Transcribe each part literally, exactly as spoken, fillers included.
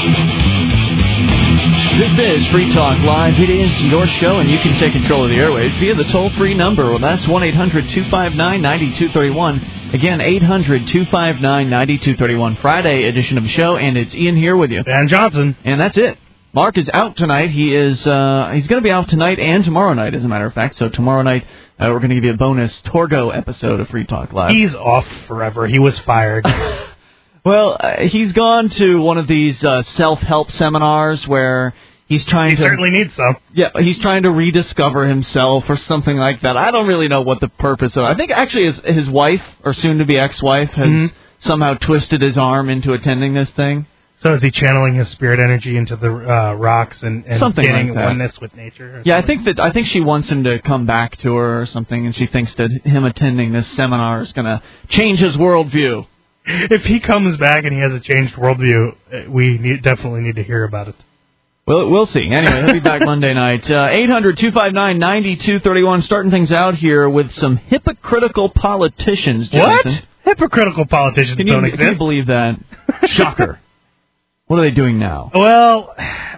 This is Free Talk Live. It is your show, and you can take control of the airwaves via the toll-free number. Well, that's one eight hundred two five nine nine two three one. Again, eight hundred two five nine nine two three one. Friday edition of the show, and it's Ian here with you. Dan Johnson. And that's it. Mark is out tonight. He is uh, he's going to be out tonight and tomorrow night, as a matter of fact. So tomorrow night, uh, we're going to give you a bonus Torgo episode of Free Talk Live. He's off forever. He was fired. Well, uh, he's gone to one of these uh, self-help seminars where he's trying he to... He certainly needs some. Yeah, he's trying to rediscover himself or something like that. I don't really know what the purpose of it. I think actually his, his wife, or soon-to-be ex-wife, has mm-hmm. somehow twisted his arm into attending this thing. So is he channeling his spirit energy into the uh, rocks and, and something getting like that. oneness with nature? Yeah, I think that I think she wants him to come back to her or something, and she thinks that him attending this seminar is going to change his worldview. If he comes back and he has a changed worldview, we need, definitely need to hear about it. Well, we'll see. Anyway, he'll be back Monday night. Uh, eight hundred two five nine nine two three one, starting things out here with some hypocritical politicians, Jonathan. What? Hypocritical politicians can you, don't exist. Can you believe that? Shocker. What are they doing now? Well,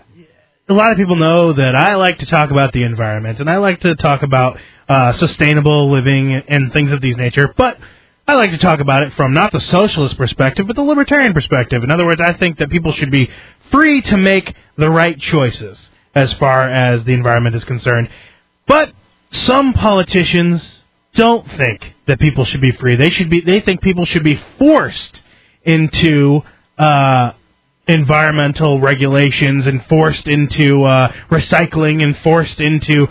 a lot of people know that I like to talk about the environment, and I like to talk about uh, sustainable living and things of these nature, but I like to talk about it from not the socialist perspective, but the libertarian perspective. In other words, I think that people should be free to make the right choices as far as the environment is concerned. But some politicians don't think that people should be free. They should be. They think people should be forced into uh, environmental regulations and forced into uh, recycling and forced into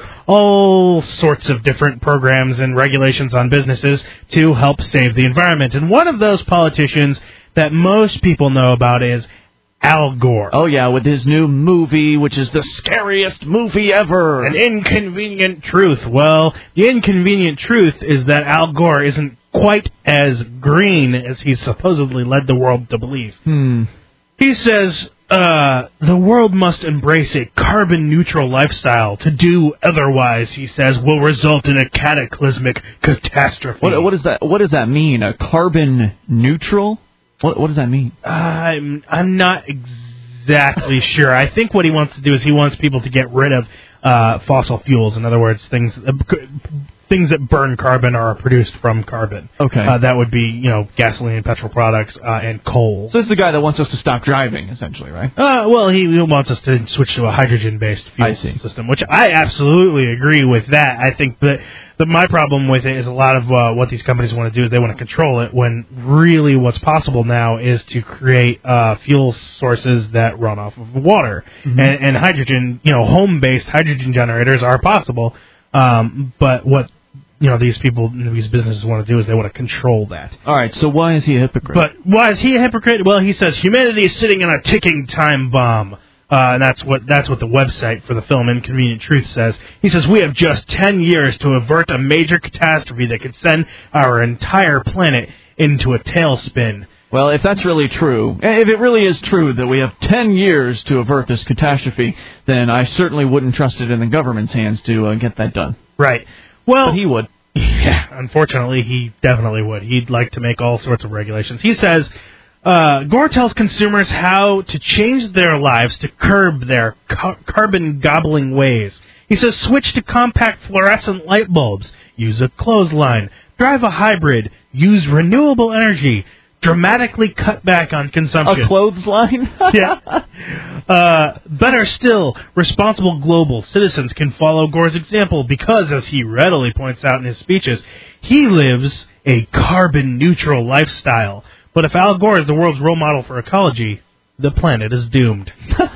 all sorts of different programs and regulations on businesses to help save the environment. And one of those politicians that most people know about is Al Gore. Oh, yeah, with his new movie, which is the scariest movie ever. An Inconvenient Truth. Well, the inconvenient truth is that Al Gore isn't quite as green as he's supposedly led the world to believe. Hmm. He says uh, the world must embrace a carbon-neutral lifestyle. To do otherwise, he says, will result in a cataclysmic catastrophe. What, what, does that, what does that mean, a carbon-neutral? What, what does that mean? I'm I'm not exactly sure. I think what he wants to do is he wants people to get rid of uh, fossil fuels. In other words, things uh, things that burn carbon or are produced from carbon. Okay. Uh, that would be, you know, gasoline and petrol products uh, and coal. So this is the guy that wants us to stop driving, essentially, right? Uh, well, he, he wants us to switch to a hydrogen-based fuel system, which I absolutely agree with that. I think that the, my problem with it is a lot of uh, what these companies want to do is they want to control it, when really what's possible now is to create uh, fuel sources that run off of water. Mm-hmm. And, and hydrogen, you know, home-based hydrogen generators are possible, um, but what you know, these people, these businesses want to do is they want to control that. All right, so why is he a hypocrite? But why is he a hypocrite? Well, he says humanity is sitting in a ticking time bomb. Uh, and that's what that's what the website for the film Inconvenient Truth says. He says, we have just ten years to avert a major catastrophe that could send our entire planet into a tailspin. Well, if that's really true, if it really is true that we have ten years to avert this catastrophe, then I certainly wouldn't trust it in the government's hands to uh, get that done. Right. Well, but he would. Yeah, unfortunately, he definitely would. He'd like to make all sorts of regulations. He says, uh, Gore tells consumers how to change their lives to curb their car- carbon-gobbling ways. He says, switch to compact fluorescent light bulbs, use a clothesline, drive a hybrid, use renewable energy, dramatically cut back on consumption. A clothesline? Yeah. Uh, better still, responsible global citizens can follow Gore's example because, as he readily points out in his speeches, he lives a carbon-neutral lifestyle. But if Al Gore is the world's role model for ecology, the planet is doomed.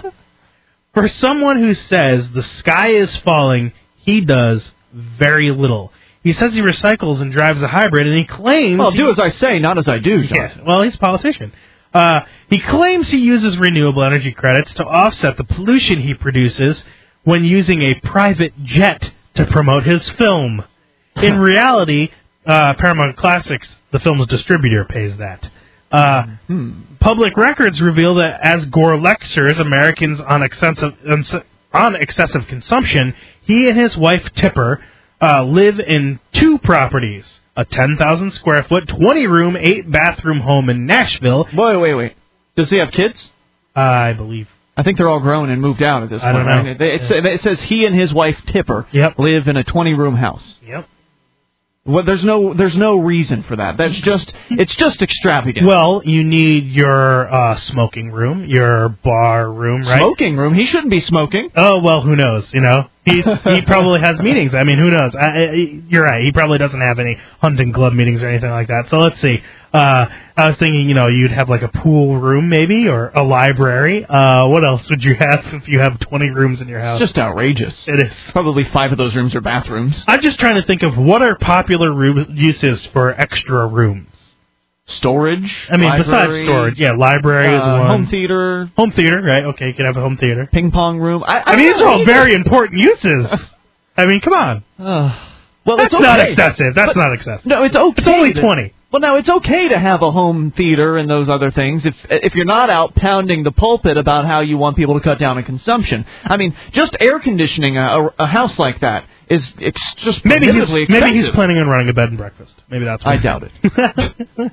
For someone who says the sky is falling, he does very little. He says he recycles and drives a hybrid, and he claims... Well, he, do as I say, not as I do, Johnson. Yes, well, he's a politician. Uh, he claims he uses renewable energy credits to offset the pollution he produces when using a private jet to promote his film. In reality, uh, Paramount Classics, the film's distributor, pays that. Uh, hmm. Public records reveal that as Gore lectures Americans on excessive, on excessive consumption, he and his wife, Tipper, uh, live in two properties. A ten thousand square foot, twenty room, eight bathroom home in Nashville. Wait, wait, wait. Does he have kids? Uh, I believe I think they're all grown and moved out at this I point. don't know. Right? It, it, it says he and his wife Tipper yep. live in a twenty-room house. Yep. Well, there's no there's no reason for that. That's just it's just extravagant. Well, you need your uh, smoking room, your bar room, right? Smoking room? He shouldn't be smoking. Oh well, who knows? You know, he he probably has meetings. I mean, who knows? I, I, you're right. He probably doesn't have any hunting club meetings or anything like that. So let's see. Uh, I was thinking, you know, you'd have like a pool room maybe, or a library. Uh, what else would you have if you have twenty rooms in your house? It's just outrageous. It is. Probably five of those rooms are bathrooms. I'm just trying to think of what are popular room uses for extra rooms. Storage. I mean, library, besides storage, yeah, library uh, is one. Home theater. Home theater, right? Okay, you can have a home theater. Ping pong room. I, I, I mean, these are all either. very important uses. I mean, come on. Uh, well, That's it's okay. not excessive. That's but, not excessive. No, it's okay. It's only to, twenty. Well, now, it's okay to have a home theater and those other things if if you're not out pounding the pulpit about how you want people to cut down on consumption. I mean, just air conditioning a, a house like that is ex- just maybe he's, expensive. maybe he's planning on running a bed and breakfast. Maybe that's what I doubt it.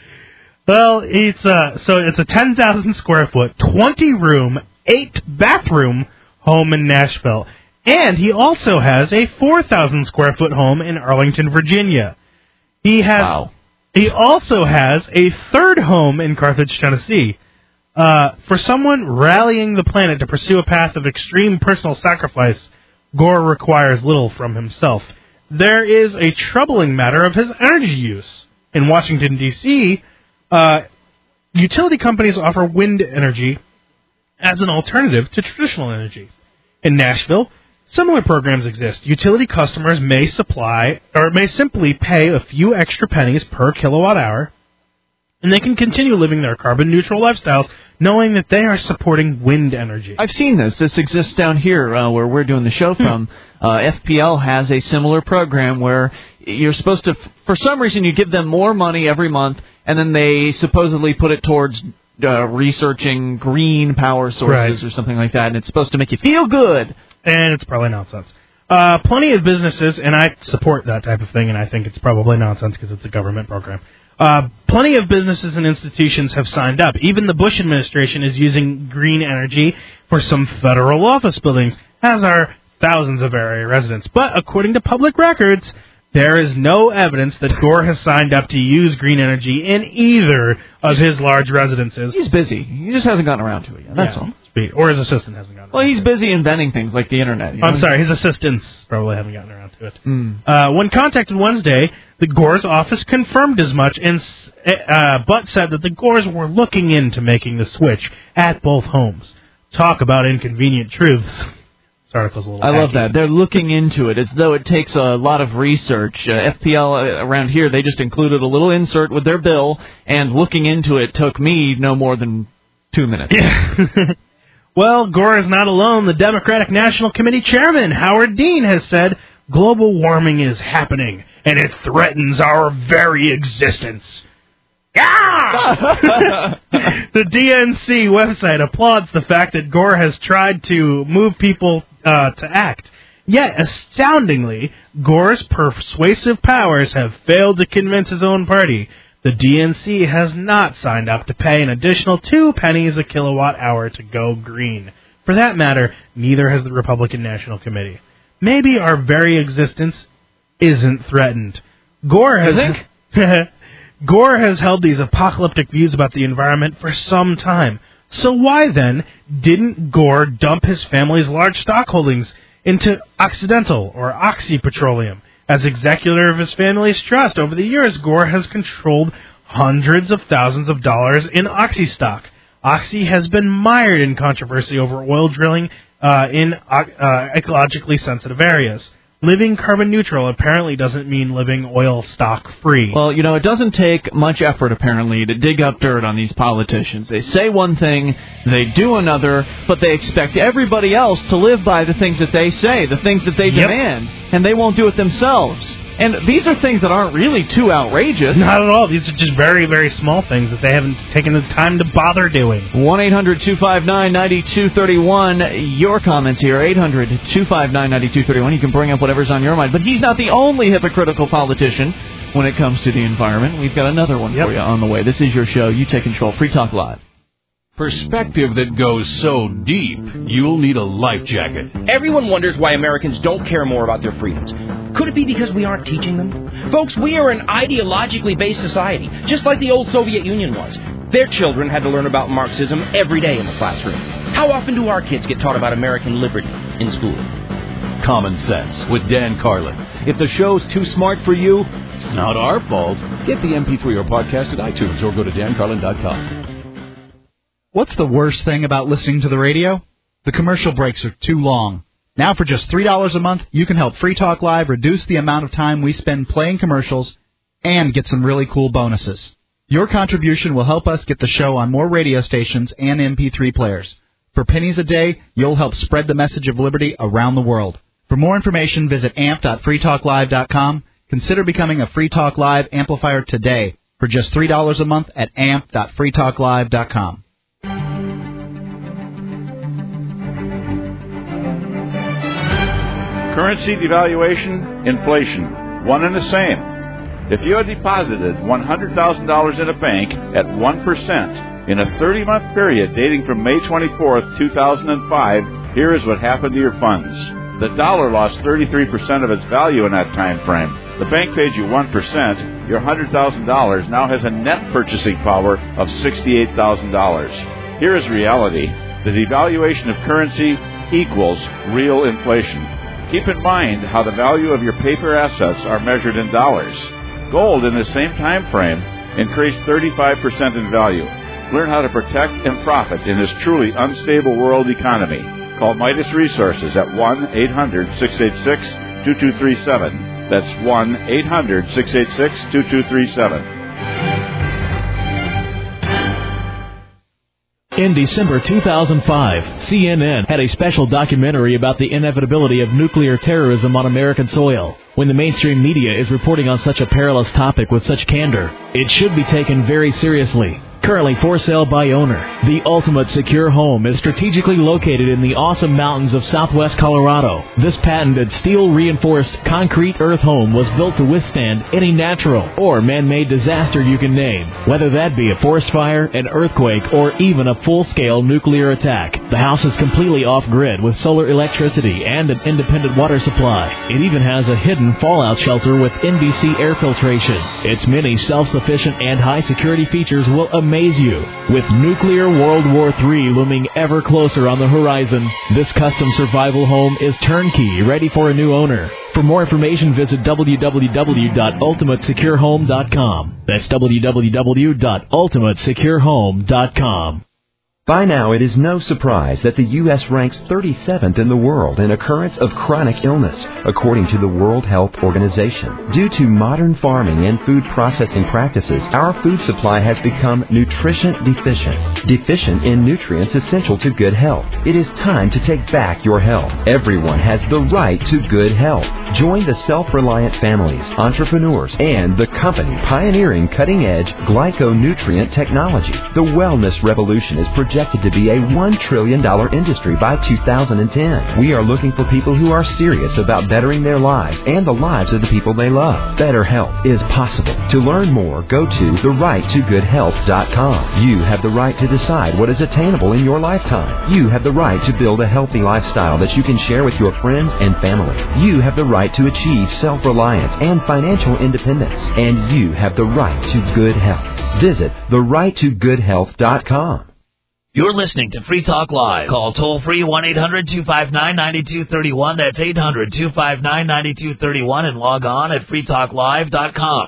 Well, it's uh, so it's a ten thousand square foot, twenty room, eight bathroom home in Nashville. And he also has a four thousand square foot home in Arlington, Virginia. He has... Wow. He also has a third home in Carthage, Tennessee. Uh, for someone rallying the planet to pursue a path of extreme personal sacrifice, Gore requires little from himself. There is a troubling matter of his energy use. In Washington, D C, uh, utility companies offer wind energy as an alternative to traditional energy. In Nashville, similar programs exist. Utility customers may supply or may simply pay a few extra pennies per kilowatt hour, and they can continue living their carbon-neutral lifestyles knowing that they are supporting wind energy. I've seen this. This exists down here uh, where we're doing the show from. Hmm. Uh, F P L has a similar program where you're supposed to, for some reason, you give them more money every month, and then they supposedly put it towards uh, researching green power sources right. or something like that, and it's supposed to make you feel good. And it's probably nonsense. Uh, plenty of businesses, and I support that type of thing, and I think it's probably nonsense because it's a government program. Uh, plenty of businesses and institutions have signed up. Even the Bush administration is using green energy for some federal office buildings, as are thousands of area residents. But according to public records, there is no evidence that Gore has signed up to use green energy in either of his large residences. He's busy. He just hasn't gotten around to it yet. That's yeah. all. Or his assistant hasn't gotten around Well, he's to it. busy inventing things like the Internet. You know? I'm sorry, his assistants probably haven't gotten around to it. Mm. Uh, when contacted Wednesday, the Gore's office confirmed as much, and uh, but said that the Gores were looking into making the switch at both homes. Talk about inconvenient truths. This article's a little I love hacky. that. They're looking into it as though it takes a lot of research. Uh, F P L around here, they just included a little insert with their bill, and looking into it took me no more than two minutes. Yeah. Well, Gore is not alone. The Democratic National Committee chairman, Howard Dean, has said global warming is happening, and it threatens our very existence. Ah! The D N C website applauds the fact that Gore has tried to move people uh, to act. Yet, astoundingly, Gore's persuasive powers have failed to convince his own party. The D N C has not signed up to pay an additional two pennies a kilowatt hour to go green. For that matter, neither has the Republican National Committee. Maybe our very existence isn't threatened. Gore has Gore has held these apocalyptic views about the environment for some time. So why then didn't Gore dump his family's large stock holdings into Occidental or Oxy Petroleum? As executor of his family's trust, over the years, Gore has controlled hundreds of thousands of dollars in Oxy stock. Oxy has been mired in controversy over oil drilling uh, in uh, ecologically sensitive areas. Living carbon neutral apparently doesn't mean living oil stock free. Well, you know, it doesn't take much effort, apparently, to dig up dirt on these politicians. They say one thing, they do another, but they expect everybody else to live by the things that they say, the things that they Yep. demand, and they won't do it themselves. And these are things that aren't really too outrageous. Not at all. These are just very, very small things that they haven't taken the time to bother doing. one eight hundred two five nine nine two three one. Your comments here, eight hundred two five nine nine two three one. You can bring up whatever's on your mind. But he's not the only hypocritical politician when it comes to the environment. We've got another one Yep. for you on the way. This is your show. You take control. Free Talk Live. Perspective that goes so deep, you'll need a life jacket. Everyone wonders why Americans don't care more about their freedoms. Could it be because we aren't teaching them? Folks, we are an ideologically based society, just like the old Soviet Union was. Their children had to learn about Marxism every day in the classroom. How often do our kids get taught about American liberty in school? Common Sense with Dan Carlin. If the show's too smart for you, it's not our fault. Get the M P three or podcast at iTunes or go to dan carlin dot com. What's the worst thing about listening to the radio? The commercial breaks are too long. Now for just three dollars a month, you can help Free Talk Live reduce the amount of time we spend playing commercials and get some really cool bonuses. Your contribution will help us get the show on more radio stations and M P three players. For pennies a day, you'll help spread the message of liberty around the world. For more information, visit amp dot free talk live dot com. Consider becoming a Free Talk Live amplifier today for just three dollars a month at amp dot free talk live dot com. Currency devaluation, inflation, one and the same. If you had deposited one hundred thousand dollars in a bank at one percent in a thirty-month period dating from May twenty-fourth, two thousand five, here is what happened to your funds. The dollar lost thirty-three percent of its value in that time frame. The bank paid you one percent. Your one hundred thousand dollars now has a net purchasing power of sixty-eight thousand dollars. Here is reality. The devaluation of currency equals real inflation. Keep in mind how the value of your paper assets are measured in dollars. Gold in the same time frame increased thirty-five percent in value. Learn how to protect and profit in this truly unstable world economy. Call Midas Resources at one eight hundred six eight six two two three seven. That's one eight hundred six eight six two two three seven. In December two thousand five, C N N had a special documentary about the inevitability of nuclear terrorism on American soil. When the mainstream media is reporting on such a perilous topic with such candor, it should be taken very seriously. Currently for sale by owner, the ultimate secure home is strategically located in the awesome mountains of southwest Colorado. This patented steel-reinforced concrete earth home was built to withstand any natural or man-made disaster you can name, whether that be a forest fire, an earthquake, or even a full-scale nuclear attack. The house is completely off-grid with solar electricity and an independent water supply. It even has a hidden fallout shelter with N B C air filtration. Its many self-sufficient and high-security features will amaze you. With nuclear World War Three looming ever closer on the horizon, this custom survival home is turnkey, ready for a new owner. For more information, visit w w w dot ultimate secure home dot com. That's w w w dot ultimate secure home dot com. By now, it is no surprise that the U S ranks thirty-seventh in the world in occurrence of chronic illness, according to the World Health Organization. Due to modern farming and food processing practices, our food supply has become nutrition deficient, deficient in nutrients essential to good health. It is time to take back your health. Everyone has the right to good health. Join the self-reliant families, entrepreneurs, and the company pioneering cutting-edge glyconutrient technology. The wellness revolution is projected projected to be a one trillion dollars industry by two thousand ten. We are looking for people who are serious about bettering their lives and the lives of the people they love. Better health is possible. To learn more, go to the right to good health dot com. You have the right to decide what is attainable in your lifetime. You have the right to build a healthy lifestyle that you can share with your friends and family. You have the right to achieve self-reliance and financial independence. And you have the right to good health. Visit the right to good health dot com. You're listening to Free Talk Live. Call toll-free one eight hundred two five nine nine two three one. That's eight hundred two five nine nine two three one. And log on at free talk live dot com.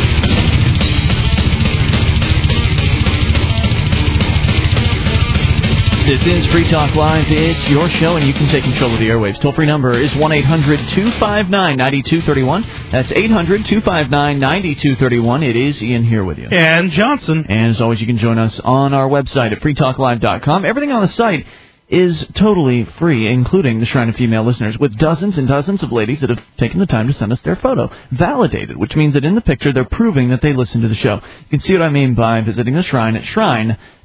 This is Free Talk Live. It's your show, and you can take control of the airwaves. Toll-free number is one eight hundred two five nine nine two three one. That's eight hundred two five nine nine two three one. It is Ian here with you. And Johnson. And as always, you can join us on our website at free talk live dot com. Everything on the site is totally free, including the Shrine of Female Listeners, with dozens and dozens of ladies that have taken the time to send us their photo. Validated, which means that in the picture they're proving that they listen to the show. You can see what I mean by visiting the Shrine at shrine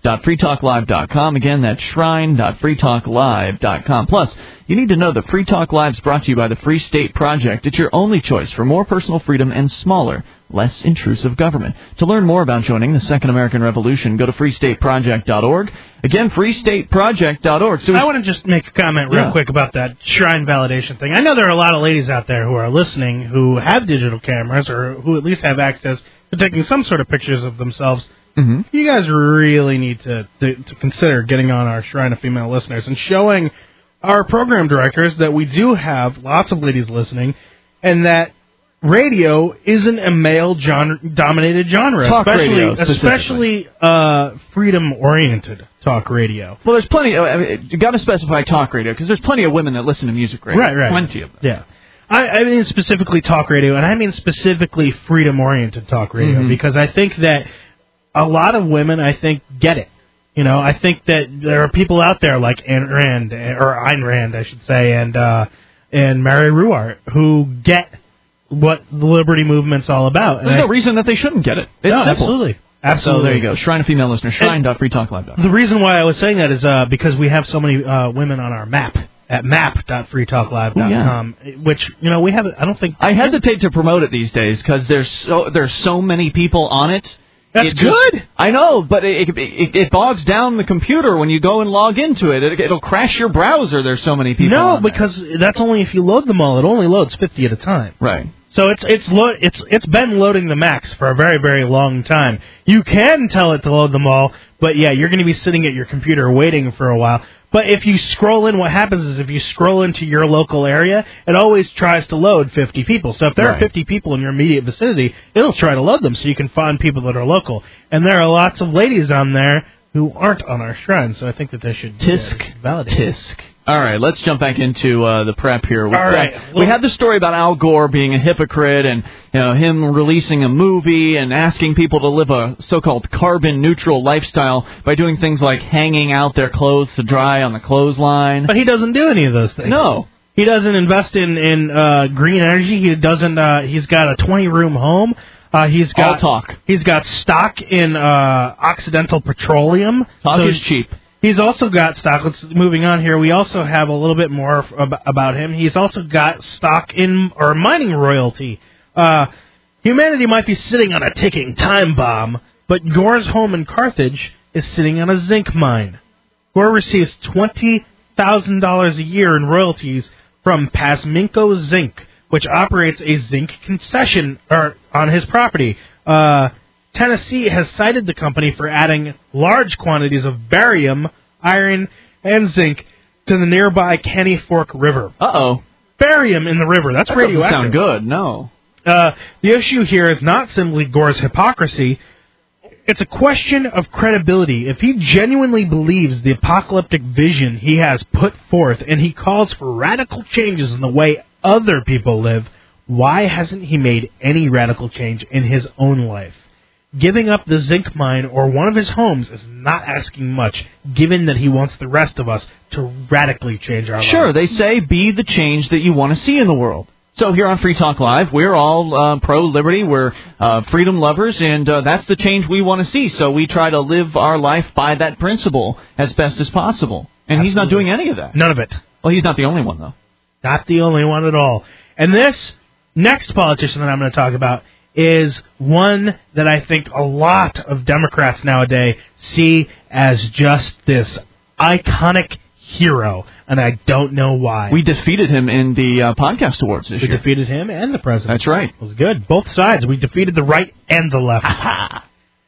dot free talk live dot com. Again, that's shrine dot free talk live dot com. Plus, you need to know that Free Talk Live is brought to you by the Free State Project. It's your only choice for more personal freedom and smaller, less intrusive government. To learn more about joining the Second American Revolution, go to free state project dot org. Again, free state project dot org. So I want to just make a comment real yeah. quick about that shrine validation thing. I know there are a lot of ladies out there who are listening who have digital cameras or who at least have access to taking some sort of pictures of themselves. Mm-hmm. You guys really need to, to, to consider getting on our Shrine of Female Listeners and showing our program directors that we do have lots of ladies listening and that radio isn't a male-dominated genre, talk especially, radio, especially uh, freedom-oriented talk radio. Well, there's plenty. Of, I mean, you got to specify talk radio because there's plenty of women that listen to music radio. Right, right. Plenty of them. Yeah. I, I mean specifically talk radio, and I mean specifically freedom-oriented talk radio, Mm-hmm. because I think that a lot of women, I think, get it. You know, I think that there are people out there like Ayn Rand, or Ayn Rand, I should say, and uh, and Mary Ruwart, who get what the liberty movement's all about. There's and no I, reason that they shouldn't get it. It's no, simple. absolutely. Absolutely. So there you go. Shrine of Female Listeners, shrine dot free talk live dot com. The reason why I was saying that is uh, because we have so many uh, women on our map at map dot free talk live dot com, Ooh, yeah. which, you know, we have, I don't think... I hesitate to promote it these days because there's so, there's so many people on it. That's It good. Just, I know, but it, it it bogs down the computer when you go and log into it. it. It'll crash your browser. There's so many people. No, on there. because that's only if you load them all. It only loads fifty at a time. Right. So it's it's lo- it's it's been loading the max for a very, very long time. You can tell it to load them all, but yeah, you're going to be sitting at your computer waiting for a while. But if you scroll in, what happens is if you scroll into your local area, it always tries to load fifty people. So if there Right. are fifty people in your immediate vicinity, it'll try to load them so you can find people that are local. And there are lots of ladies on there who aren't on our shrine, so I think that they should Tisk. uh, validate. Tisk. All right, let's jump back into uh, the prep here. We've All got- right. we had the story about Al Gore being a hypocrite and you know him releasing a movie and asking people to live a so-called carbon-neutral lifestyle by doing things like hanging out their clothes to dry on the clothesline. But he doesn't do any of those things. No. He doesn't invest in in uh, green energy. He doesn't. Uh, he's got a twenty room home. Uh, he's got All talk. He's got stock in uh, Occidental Petroleum. Talk So is cheap. He's also got stock. Let's moving on here. We also have a little bit more ab- about him. He's also got stock in or mining royalty. Uh, humanity might be sitting on a ticking time bomb, but Gore's home in Carthage is sitting on a zinc mine. Gore receives twenty thousand dollars a year in royalties from Pasminko Zinc, which operates a zinc concession or, on his property. Uh, Tennessee has cited the company for adding large quantities of barium, iron, and zinc to the nearby Kenny Fork River. Uh-oh. Barium in the river. That's That radioactive. doesn't sound good, no. Uh, the issue here is not simply Gore's hypocrisy. It's a question of credibility. If he genuinely believes the apocalyptic vision he has put forth and he calls for radical changes in the way other people live, why hasn't he made any radical change in his own life? Giving up the zinc mine or one of his homes is not asking much, given that he wants the rest of us to radically change our lives. Sure, they say be the change that you want to see in the world. So here on Free Talk Live, we're all uh, pro-liberty, we're uh, freedom lovers, and uh, that's the change we want to see. So we try to live our life by that principle as best as possible. And Absolutely. he's not doing any of that. None of it. Well, he's not the only one, though. Not the only one at all. And this next politician that I'm going to talk about is one that I think a lot of Democrats nowadays see as just this iconic hero, and I don't know why. We defeated him in the uh, podcast awards this We year. defeated him and the president. That's right. It was good. Both sides. We defeated the right and the left.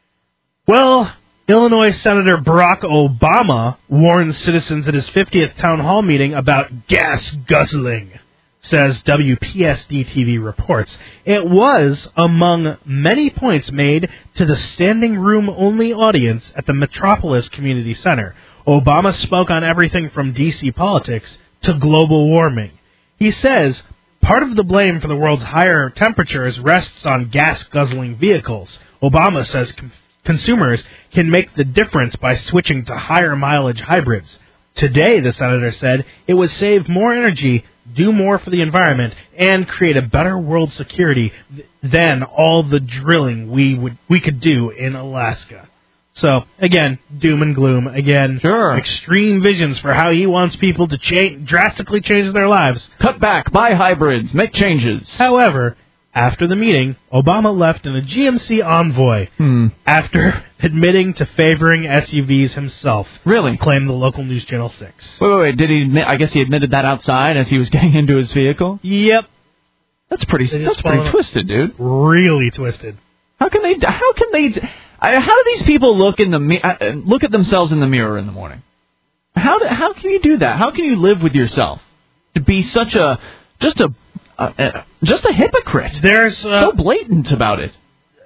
Well, Illinois Senator Barack Obama warns citizens at his fiftieth town hall meeting about gas guzzling, says W P S D T V reports. It was among many points made to the standing room only audience at the Metropolis Community Center. Obama spoke on everything from D C politics to global warming. He says part of the blame for the world's higher temperatures rests on gas-guzzling vehicles. Obama says com- consumers can make the difference by switching to higher-mileage hybrids. Today, the senator said, it would save more energy, do more for the environment, and create a better world security th- than all the drilling we would we could do in Alaska. So, again, doom and gloom. Again, sure. extreme visions for how he wants people to cha- drastically change their lives. Cut back, buy hybrids, make changes. However, after the meeting, Obama left in a G M C Envoy hmm. after admitting to favoring S U Vs himself. Really? Claimed the local news channel six. Wait, wait, wait. Did he admit, I guess he admitted that outside as he was getting into his vehicle? Yep. That's pretty, that's pretty twisted, dude. Really twisted. How can they, how can they... I, how do these people look in the uh, look at themselves in the mirror in the morning? How do, how can you do that? How can you live with yourself to be such a just a uh, uh, just a hypocrite? There's uh, so blatant about it.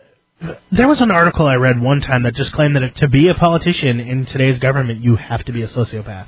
There was an article I read one time that just claimed that it, to be a politician in today's government, you have to be a sociopath,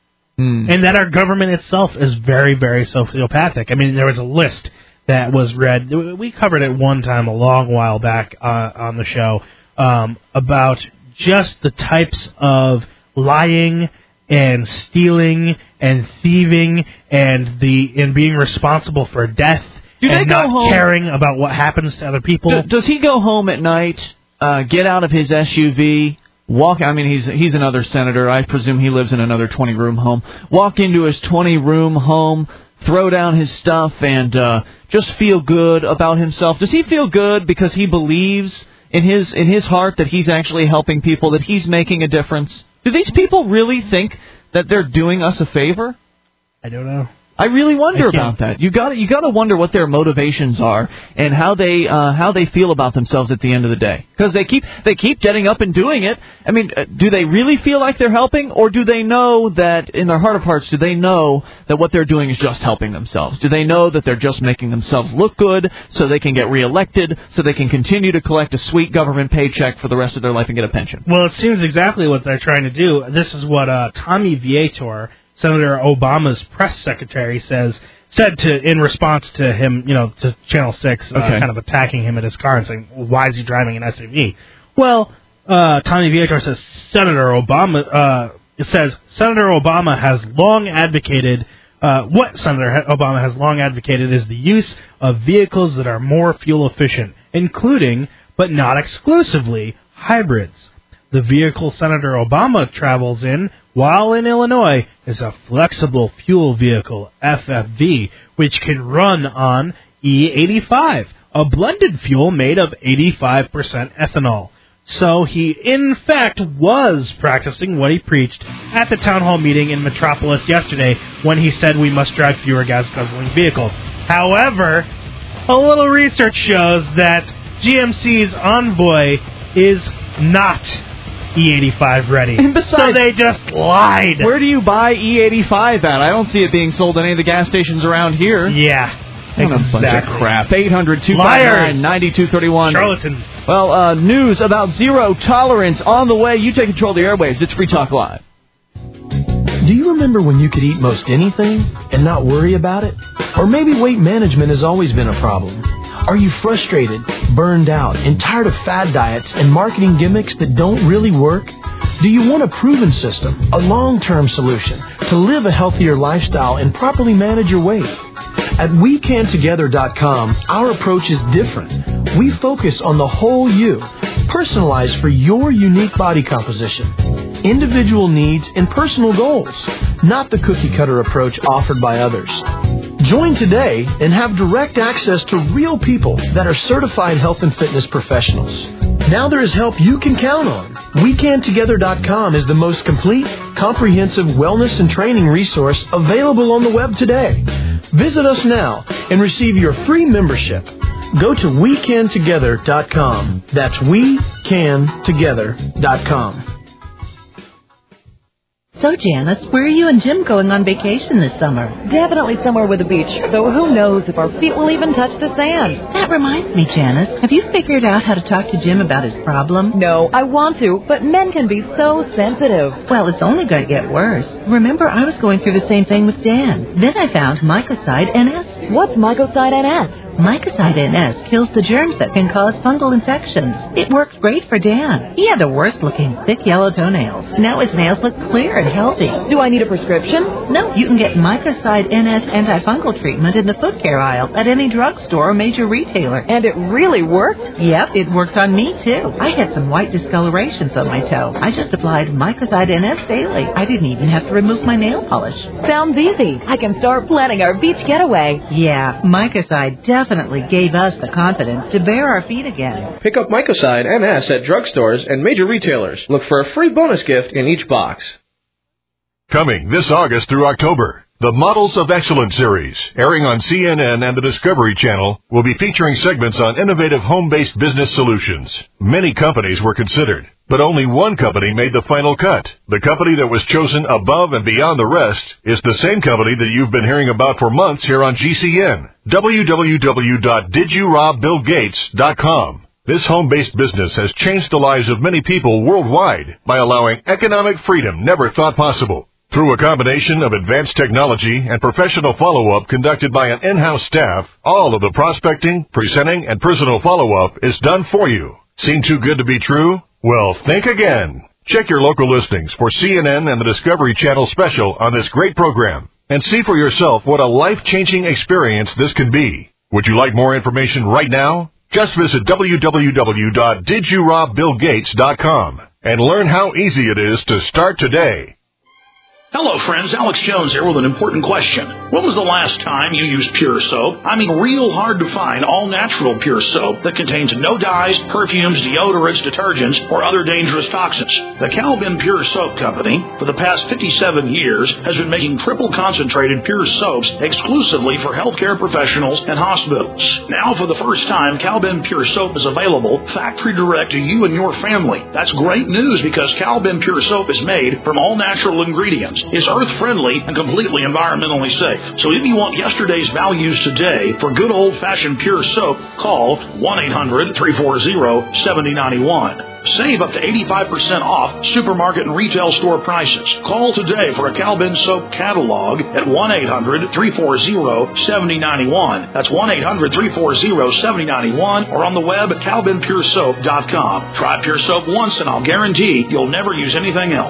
mm. and that our government itself is very, very sociopathic. I mean, there was a list that was read. We covered it one time a long while back uh, on the show. Um, about just the types of lying and stealing and thieving and the and being responsible for death Do and they go not home? caring about what happens to other people. Do, does he go home at night, uh, get out of his S U V, walk? I mean, he's he's another senator. I presume he lives in another twenty-room home. Walk into his twenty-room home, throw down his stuff, and uh, just feel good about himself. Does he feel good because he believes in his in his heart that he's actually helping people, that he's making a difference? Do these people really think that they're doing us a favor? I don't know. I really wonder about that. You got you got to wonder what their motivations are and how they uh, how they feel about themselves at the end of the day. Because they keep they keep getting up and doing it. I mean, uh, do they really feel like they're helping, or do they know that in their heart of hearts, do they know that what they're doing is just helping themselves? Do they know that they're just making themselves look good so they can get reelected, so they can continue to collect a sweet government paycheck for the rest of their life and get a pension? Well, it seems exactly what they're trying to do. This is what uh, Tommy Vietor, Senator Obama's press secretary, says said to in response to him, you know, to Channel Six, uh, okay. kind of attacking him at his car and saying, well, "Why is he driving an S U V?" Well, uh, Tommy Vietor says Senator Obama uh, it says Senator Obama has long advocated uh, what Senator Obama has long advocated is the use of vehicles that are more fuel efficient, including but not exclusively hybrids. The vehicle Senator Obama travels in while in Illinois is a flexible fuel vehicle, F F V, which can run on E eighty-five, a blended fuel made of eighty-five percent ethanol. So he, in fact, was practicing what he preached at the town hall meeting in Metropolis yesterday when he said we must drive fewer gas-guzzling vehicles. However, a little research shows that G M C's Envoy is not E eighty-five ready. And besides, so they just lied. Where do you buy E eighty-five at? I don't see it being sold at any of the gas stations around here. Yeah. What exactly. a bunch of crap. eight hundred two five nine nine two three one. Charlatans. Well, uh, news about zero tolerance on the way. You take control of the airwaves. It's Free Talk Live. Do you remember when you could eat most anything and not worry about it? Or maybe weight management has always been a problem. Are you frustrated, burned out, and tired of fad diets and marketing gimmicks that don't really work? Do you want a proven system, a long-term solution to live a healthier lifestyle and properly manage your weight? At we can together dot com, our approach is different. We focus on the whole you, personalized for your unique body composition, individual needs, and personal goals, not the cookie-cutter approach offered by others. Join today and have direct access to real people that are certified health and fitness professionals. Now there is help you can count on. we can together dot com is the most complete, comprehensive wellness and training resource available on the web today. Visit us now and receive your free membership. Go to we can together dot com. That's we can together dot com. So, Janice, where are you and Jim going on vacation this summer? Definitely somewhere with a beach, though who knows if our feet will even touch the sand. That reminds me, Janice, have you figured out how to talk to Jim about his problem? No, I want to, but men can be so sensitive. Well, it's only going to get worse. Remember, I was going through the same thing with Dan. Then I found Mycoside N S. What's Mycoside N S? Mycoside N S kills the germs that can cause fungal infections. It worked great for Dan. He had the worst-looking, thick yellow toenails. Now his nails look clear and healthy. Do I need a prescription? No, you can get Mycoside N S antifungal treatment in the foot care aisle at any drugstore or major retailer. And it really worked? Yep, it worked on me, too. I had some white discolorations on my toe. I just applied Mycoside N S daily. I didn't even have to remove my nail polish. Sounds easy. I can start planning our beach getaway. Yeah, Mycoside definitely gave us the confidence to bare our feet again. Pick up Mycoside N S at drugstores and major retailers. Look for a free bonus gift in each box. Coming this August through October, the Models of Excellence series, airing on C N N and the Discovery Channel, will be featuring segments on innovative home-based business solutions. Many companies were considered, but only one company made the final cut. The company that was chosen above and beyond the rest is the same company that you've been hearing about for months here on G C N. w w w dot did you rob bill gates dot com. This home-based business has changed the lives of many people worldwide by allowing economic freedom never thought possible. Through a combination of advanced technology and professional follow-up conducted by an in-house staff, all of the prospecting, presenting, and personal follow-up is done for you. Seem too good to be true? Well, think again. Check your local listings for C N N and the Discovery Channel special on this great program and see for yourself what a life-changing experience this can be. Would you like more information right now? Just visit w w w dot did you rob bill gates dot com and learn how easy it is to start today. Hello, friends. Alex Jones here with an important question. When was the last time you used Pure Soap? I mean, real hard to find all-natural Pure Soap that contains no dyes, perfumes, deodorants, detergents, or other dangerous toxins. The Calvin Pure Soap Company, for the past fifty-seven years, has been making triple-concentrated Pure Soaps exclusively for healthcare professionals and hospitals. Now, for the first time, Calvin Pure Soap is available factory direct to you and your family. That's great news because Calvin Pure Soap is made from all-natural ingredients. Is earth-friendly and completely environmentally safe. So if you want yesterday's values today for good old-fashioned Pure Soap, call one eight hundred three four zero seven zero nine one. Save up to eighty-five percent off supermarket and retail store prices. Call today for a Calvin Soap catalog at one eight hundred three four zero seven zero nine one. That's one eight hundred three four zero seven zero nine one or on the web at calvin pure soap dot com. Try Pure Soap once and I'll guarantee you'll never use anything else.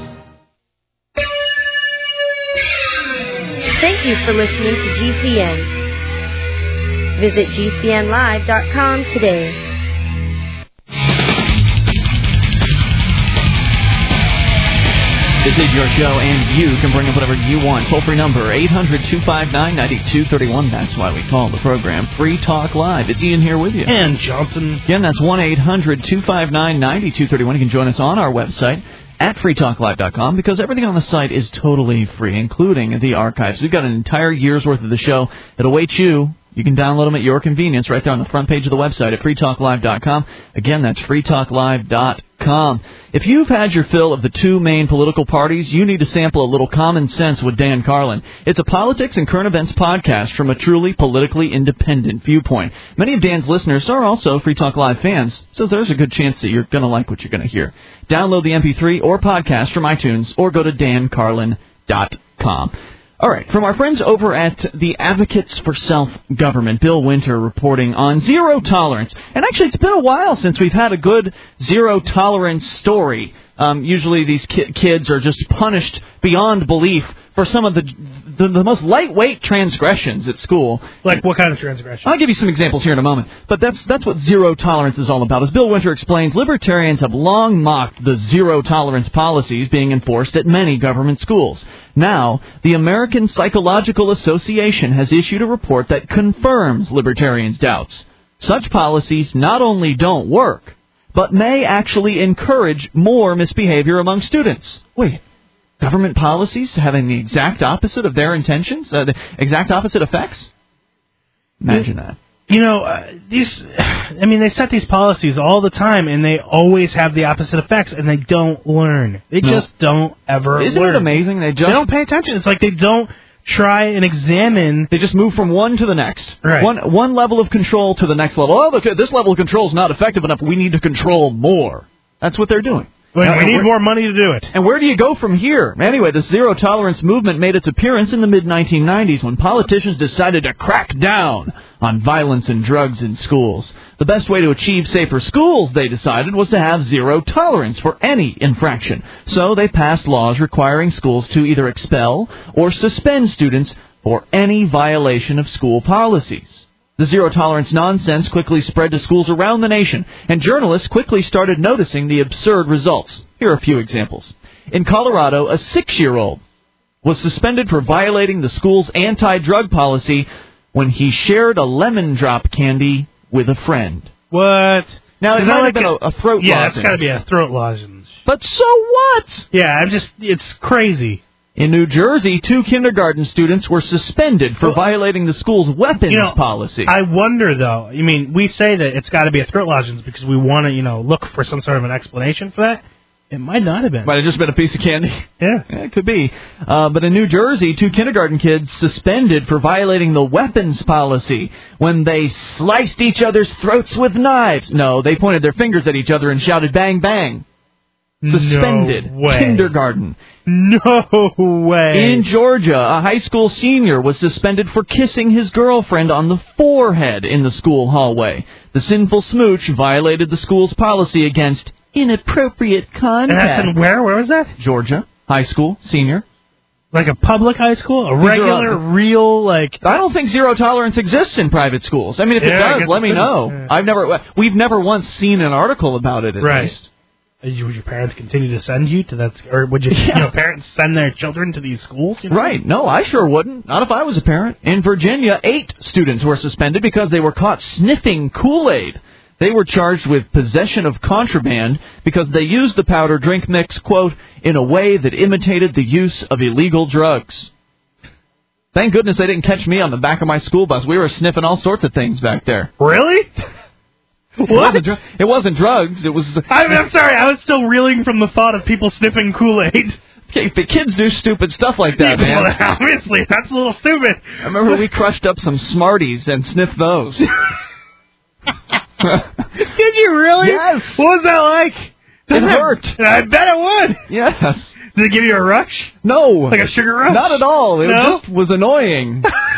Thank you for listening to G C N. Visit G C N live dot com today. This is your show, and you can bring up whatever you want. Toll-free number, eight hundred two five nine nine two three one. That's why we call the program Free Talk Live. It's Ian here with you. And Johnson. Again, that's one eight hundred two five nine nine two three one. You can join us on our website at free talk live dot com because everything on the site is totally free, including the archives. We've got an entire year's worth of the show that awaits you. You can download them at your convenience right there on the front page of the website at free talk live dot com. Again, that's free talk live dot com. If you've had your fill of the two main political parties, you need to sample a little common sense with Dan Carlin. It's a politics and current events podcast from a truly politically independent viewpoint. Many of Dan's listeners are also Free Talk Live fans, so there's a good chance that you're going to like what you're going to hear. Download the M P three or podcast from iTunes or go to dan carlin dot com. All right, from our friends over at the Advocates for Self-Government, Bill Winter reporting on zero tolerance. And actually, it's been a while since we've had a good zero tolerance story. Um, usually these ki- kids are just punished beyond belief for some of the, the the most lightweight transgressions at school. Like what kind of transgression? I'll give you some examples here in a moment. But that's that's what zero tolerance is all about. As Bill Winter explains, libertarians have long mocked the zero tolerance policies being enforced at many government schools. Now, the American Psychological Association has issued a report that confirms libertarians' doubts. Such policies not only don't work, but may actually encourage more misbehavior among students. Wait. Government policies having the exact opposite of their intentions? Uh, the exact opposite effects? Imagine that. You know, uh, these, I mean, they set these policies all the time, and they always have the opposite effects, and they don't learn. They no. just don't ever Isn't learn. it amazing? They just they don't pay attention. It's like they don't try and examine. They just move from one to the next. Right. One one level of control to the next level. Oh, look, this level of control is not effective enough. We need to control more. That's what they're doing. When Now, we need where- more money to do it. And where do you go from here? Anyway, the zero-tolerance movement made its appearance in the mid nineteen nineties when politicians decided to crack down on violence and drugs in schools. The best way to achieve safer schools, they decided, was to have zero tolerance for any infraction. So they passed laws requiring schools to either expel or suspend students for any violation of school policies. The zero-tolerance nonsense quickly spread to schools around the nation, and journalists quickly started noticing the absurd results. Here are a few examples. In Colorado, a six-year-old was suspended for violating the school's anti-drug policy when he shared a lemon drop candy with a friend. What? Now, it Is might that have like been a, a throat Yeah, lozenge. it's got to be a throat lozenge. But so what? Yeah, I'm just, it's crazy. In New Jersey, two kindergarten students were suspended for Well, violating the school's weapons You know, policy. I wonder, though, I mean, we say that it's got to be a throat lozenge because we want to, you know, look for some sort of an explanation for that. It might not have been. Might have just been a piece of candy. Yeah. Yeah, it could be. Uh, but in New Jersey, two kindergarten kids suspended for violating the weapons policy when they sliced each other's throats with knives. No, they pointed their fingers at each other and shouted, bang, bang. Suspended. No way. Kindergarten. No way. In Georgia, a high school senior was suspended for kissing his girlfriend on the forehead in the school hallway. The sinful smooch violated the school's policy against inappropriate contact. And that's in where? Where was that? Georgia. High school. Senior. Like a public high school? A These are regular, all- real, like... I don't think zero tolerance exists in private schools. I mean, if Yeah, I it does, guess let it me could. know. Yeah. I've never, we've never once seen an article about it, at Right. least. Uh, you- Would your parents continue to send you to that... Or would you, you know, parents send their children to these schools? You know? Right. No, I sure wouldn't. Not if I was a parent. In Virginia, eight students were suspended because they were caught sniffing Kool-Aid. They were charged with possession of contraband because they used the powder drink mix, quote, in a way that imitated the use of illegal drugs. Thank goodness they didn't catch me on the back of my school bus. We were sniffing all sorts of things back there. Really? It wasn't, dr- it wasn't drugs. It was. I'm, I'm sorry, I was still reeling from the thought of people sniffing Kool-Aid. Okay, the kids do stupid stuff like that, man. Well, obviously, that's a little stupid. I remember we crushed up some Smarties and sniffed those. Did you really? Yes. What was that like? It hurt. I bet it would. Yes. Did it give you a rush? No. Like a sugar rush? Not at all. It No? just was annoying.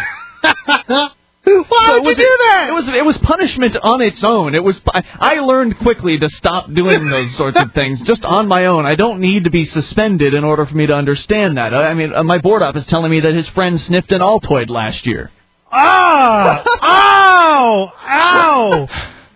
Why So would it was, you do that? It was it was punishment on its own. It was I, I learned quickly to stop doing those sorts of things just on my own. I don't need to be suspended in order for me to understand that. I mean, uh, my board op is telling me that his friend sniffed an Altoid last year. Oh! Ow! Ow!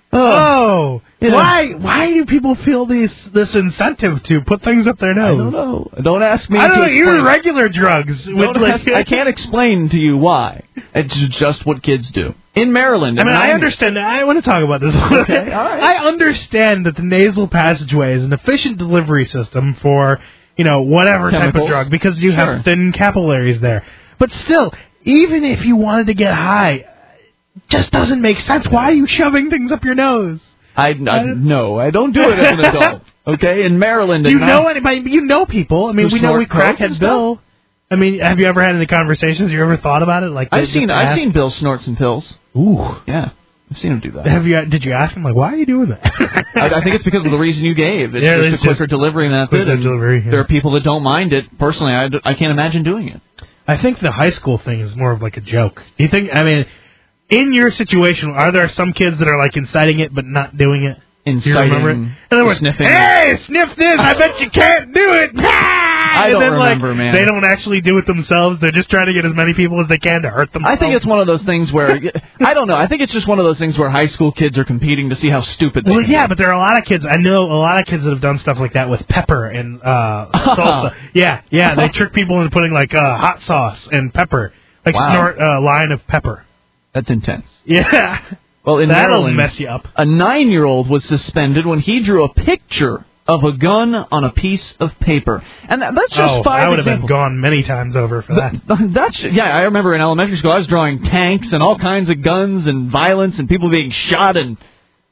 Oh! You know. Why? Why do people feel these this incentive to put things up their nose? I don't know. Don't ask me. I don't to know. Even explain. regular drugs. Don't with, like, ask- I can't explain to you why. It's just what kids do. In Maryland, I mean, at I nine- understand. I want to talk about this. Okay, all right. I understand that the nasal passageway is an efficient delivery system for, you know, whatever type Chemicals. of drug because you Sure. have thin capillaries there. But still, even if you wanted to get high, it just doesn't make sense. Why are you shoving things up your nose? I, I no, I don't do it as an adult. Okay, in Maryland, Do at you nine- know anybody? You know people. I mean, Who we know we snort coke and crackhead stuff? Bill. I mean, have you ever had any conversations? You ever thought about it? Like I've just seen to I've ask? seen Bill snort some pills. Ooh, Yeah, I've seen him do that. have you? Did you ask him like, why are you doing that? I, I think it's because of the reason you gave. It's Yeah, just it's a quicker just delivery method. quicker and delivery, yeah. There are people that don't mind it. Personally, I, d- I can't imagine doing it. I think the high school thing is more of like a joke. Do you think? I mean, in your situation, are there some kids that are like inciting it but not doing it? Do you Inciting, remember it? In other words, sniffing. hey, sniff this! I bet you can't do it. I And don't then, like, remember, man. They don't actually do it themselves. They're just trying to get as many people as they can to hurt themselves. I think it's one of those things where I don't know. I think it's just one of those things where high school kids are competing to see how stupid they Well, can yeah, be. but there are a lot of kids. I know a lot of kids that have done stuff like that with pepper and uh, salsa. Yeah, yeah, they trick people into putting like uh, hot sauce and pepper, like Wow. snort a line of pepper. That's intense. Yeah. Well, in That'll Maryland, mess you up. a nine-year-old was suspended when he drew a picture of a gun on a piece of paper, and that, that's just oh, five I would have been examples. gone many times over for that. Th- That's yeah. I remember in elementary school I was drawing tanks and all kinds of guns and violence and people being shot and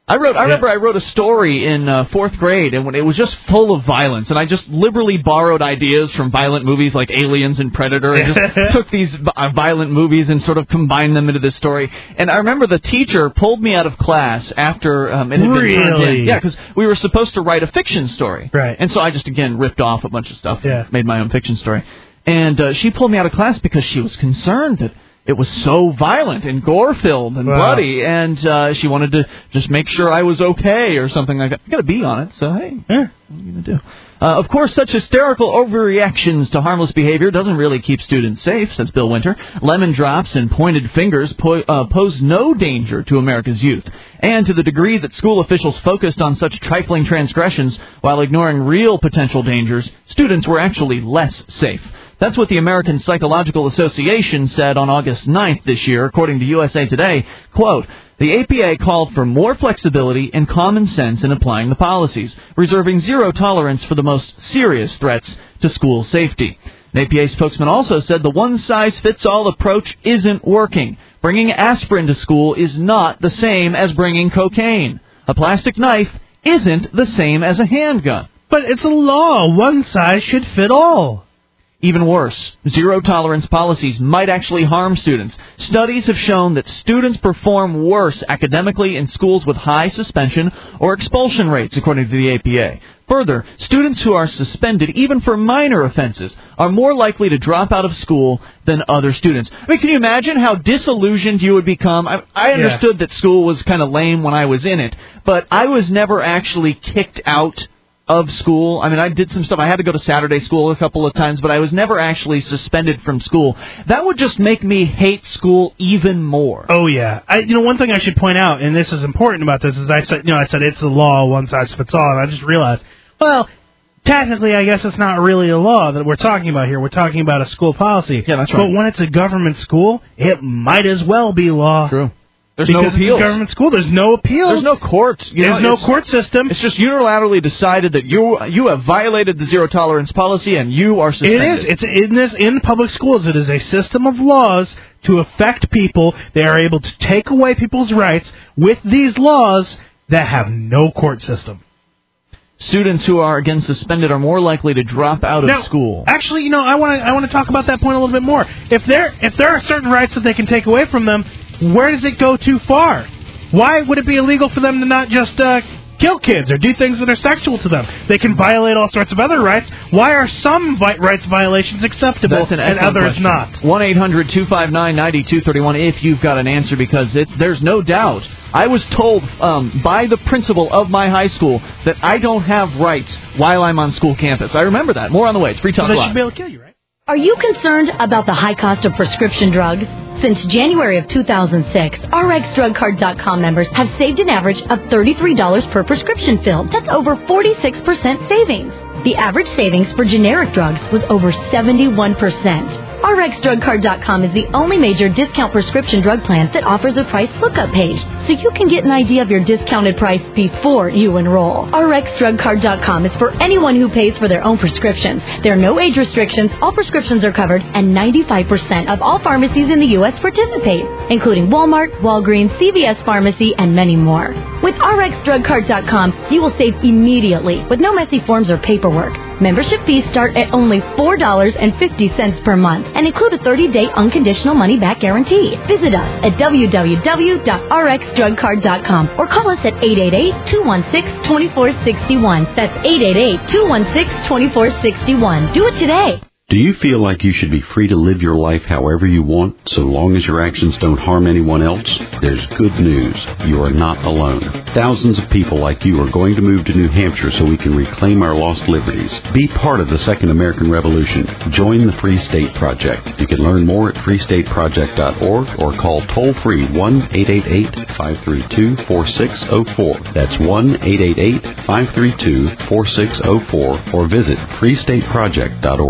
I wrote. I remember I wrote a story in uh, fourth grade, and when it was just full of violence, and I just liberally borrowed ideas from violent movies like Aliens and Predator, and just took these uh, violent movies and sort of combined them into this story. And I remember the teacher pulled me out of class after um, it had really? been turned in. Yeah, because we were supposed to write a fiction story. Right. And so I just again ripped off a bunch of stuff, yeah. and made my own fiction story. And uh, she pulled me out of class because she was concerned that it was so violent and gore-filled and wow. bloody, and uh, she wanted to just make sure I was okay or something like that. I got a B on it, so hey, yeah. what are you going to do? Uh, of course, such hysterical overreactions to harmless behavior doesn't really keep students safe, says Bill Winter. Lemon drops and pointed fingers po- uh, pose no danger to America's youth. And to the degree that school officials focused on such trifling transgressions while ignoring real potential dangers, students were actually less safe. That's what the American Psychological Association said on August ninth this year, according to U S A Today. Quote, the A P A called for more flexibility and common sense in applying the policies, reserving zero tolerance for the most serious threats to school safety. An A P A spokesman also said the one-size-fits-all approach isn't working. Bringing aspirin to school is not the same as bringing cocaine. A plastic knife isn't the same as a handgun. But it's a law. One size should fit all. Even worse, zero-tolerance policies might actually harm students. Studies have shown that students perform worse academically in schools with high suspension or expulsion rates, according to the A P A. Further, students who are suspended, even for minor offenses, are more likely to drop out of school than other students. I mean, can you imagine how disillusioned you would become? I, I understood yeah. that school was kind of lame when I was in it, but I was never actually kicked out of school. I mean, I did some stuff. I had to go to Saturday school a couple of times, but I was never actually suspended from school. That would just make me hate school even more. Oh, yeah. I, you know, one thing I should point out, and this is important about this, is I said, you know, I said it's a law, one size fits all, and I just realized, well, technically, I guess it's not really a law that we're talking about here. We're talking about a school policy. Yeah, that's right. But when it's a government school, it might as well be law. True. There's because no appeals. It's a government school. There's no appeals. There's no courts. You There's know, no court system. It's just unilaterally decided that you you have violated the zero tolerance policy and you are suspended. It is. It's in this in public schools. It is a system of laws to affect people. They are able to take away people's rights with these laws that have no court system. Students who are again suspended are more likely to drop out of now, school. Actually, you know, I want to I want to talk about that point a little bit more. If there if there are certain rights that they can take away from them, where does it go too far? Why would it be illegal for them to not just uh, kill kids or do things that are sexual to them? They can violate all sorts of other rights. Why are some vi- rights violations acceptable an and others question. not? one eight hundred two five nine nine two three one if you've got an answer, because it's, there's no doubt. I was told um, by the principal of my high school that I don't have rights while I'm on school campus. I remember that. More on the way. It's Free Talk so they Live. should be able to kill you, right? Are you concerned about the high cost of prescription drugs? Since January of two thousand six, R X Drug Card dot com members have saved an average of thirty-three dollars per prescription filled. That's over forty-six percent savings. The average savings for generic drugs was over seventy-one percent. R X Drug Card dot com is the only major discount prescription drug plan that offers a price lookup page, so you can get an idea of your discounted price before you enroll. R X Drug Card dot com is for anyone who pays for their own prescriptions. There are no age restrictions, all prescriptions are covered, and ninety-five percent of all pharmacies in the U S participate, including Walmart, Walgreens, C V S Pharmacy, and many more. With R X Drug Card dot com, you will save immediately with no messy forms or paperwork. Membership fees start at only four dollars and fifty cents per month and include a thirty-day unconditional money-back guarantee. Visit us at w w w dot r x drug card dot com or call us at eight eight eight, two one six, two four six one. That's eight eight eight, two one six, two four six one. Do it today. Do you feel like you should be free to live your life however you want, so long as your actions don't harm anyone else? There's good news. You are not alone. Thousands of people like you are going to move to New Hampshire so we can reclaim our lost liberties. Be part of the Second American Revolution. Join the Free State Project. You can learn more at free state project dot org or call toll-free one eight eight eight, five three two, four six zero four. That's one eight eight eight, five three two, four six zero four or visit free state project dot org. Free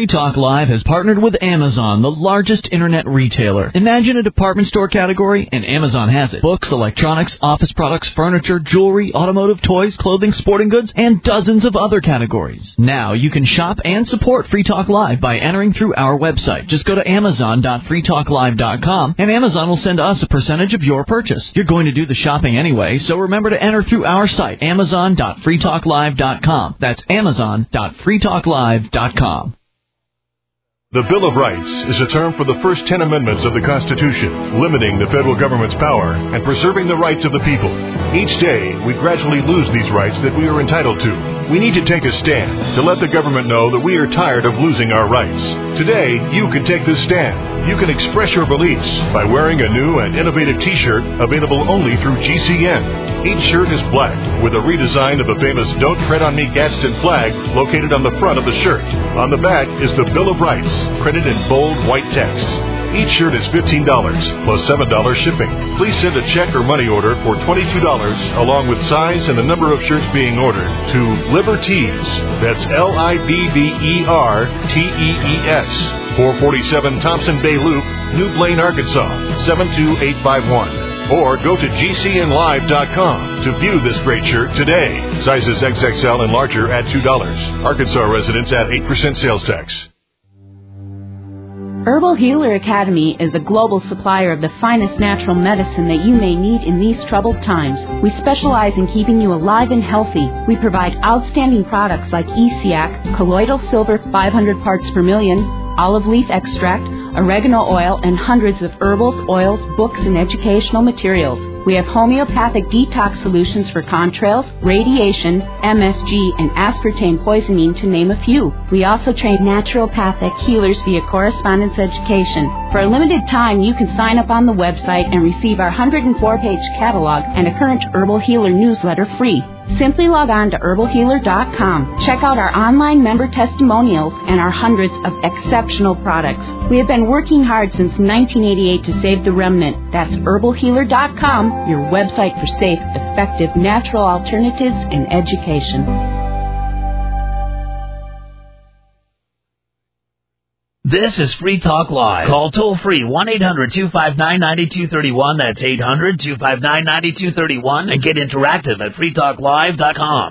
Free Talk Live has partnered with Amazon, the largest internet retailer. Imagine a department store category, and Amazon has it. Books, electronics, office products, furniture, jewelry, automotive, toys, clothing, sporting goods, and dozens of other categories. Now you can shop and support Free Talk Live by entering through our website. Just go to amazon dot free talk live dot com, and Amazon will send us a percentage of your purchase. You're going to do the shopping anyway, so remember to enter through our site, amazon dot free talk live dot com. That's amazon dot free talk live dot com. The Bill of Rights is a term for the first ten amendments of the Constitution, limiting the federal government's power and preserving the rights of the people. Each day, we gradually lose these rights that we are entitled to. We need to take a stand to let the government know that we are tired of losing our rights. Today, you can take this stand. You can express your beliefs by wearing a new and innovative T-shirt available only through G C N. Each shirt is black with a redesign of the famous Don't Tread on Me Gadsden flag located on the front of the shirt. On the back is the Bill of Rights, printed in bold white text. Each shirt is fifteen dollars plus seven dollars shipping. Please send a check or money order for twenty-two dollars along with size and the number of shirts being ordered to Libertees. That's L I B B E R T E E S. four forty-seven Thompson Bay Loop, New Blaine, Arkansas, seven two eight five one. Or go to G C N live dot com to view this great shirt today. Sizes X X L and larger at two dollars. Arkansas residents at eight percent sales tax. Herbal Healer Academy is a global supplier of the finest natural medicine that you may need in these troubled times. We specialize in keeping you alive and healthy. We provide outstanding products like E C A C, colloidal silver five hundred parts per million, olive leaf extract, oregano oil, and hundreds of herbals, oils, books, and educational materials. We have homeopathic detox solutions for contrails, radiation, M S G, and aspartame poisoning, to name a few. We also train naturopathic healers via correspondence education. For a limited time, you can sign up on the website and receive our one hundred four page catalog and a current Herbal Healer newsletter free. Simply log on to herbal healer dot com. Check out our online member testimonials and our hundreds of exceptional products. We have been working hard since nineteen eighty-eight to save the remnant. That's herbal healer dot com, your website for safe, effective, natural alternatives in education. This is Free Talk Live. Call toll-free one eight hundred two five nine nine two three one. That's eight hundred two five nine nine two three one. And get interactive at free talk live dot com.